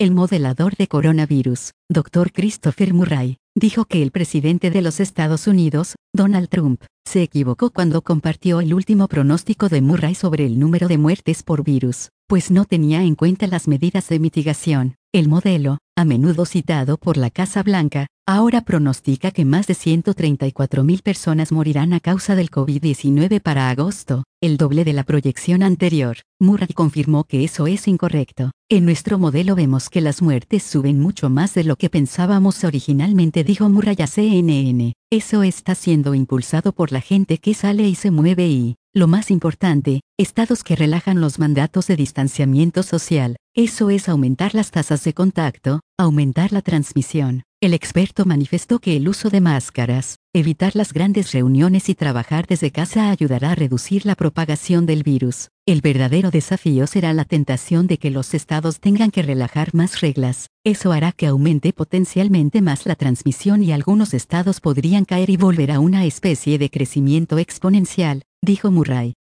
El modelador de coronavirus, Dr. Christopher Murray, dijo que el presidente de los Estados Unidos, Donald Trump, se equivocó cuando compartió el último pronóstico de Murray sobre el número de muertes por virus, pues no tenía en cuenta las medidas de mitigación. El modelo, a menudo citado por la Casa Blanca, ahora pronostica que más de 134.000 personas morirán a causa del COVID-19 para agosto, el doble de la proyección anterior. Murray confirmó que eso es incorrecto. En nuestro modelo vemos que las muertes suben mucho más de lo que pensábamos originalmente, dijo Murray a CNN. Eso está siendo impulsado por la gente que sale y se mueve y, lo más importante, estados que relajan los mandatos de distanciamiento social. Eso es aumentar las tasas de contacto, aumentar la transmisión. El experto manifestó que el uso de máscaras, evitar las grandes reuniones y trabajar desde casa ayudará a reducir la propagación del virus. El verdadero desafío será la tentación de que los estados tengan que relajar más reglas. Eso hará que aumente potencialmente más la transmisión y algunos estados podrían caer y volver a una especie de crecimiento exponencial, dijo Murray.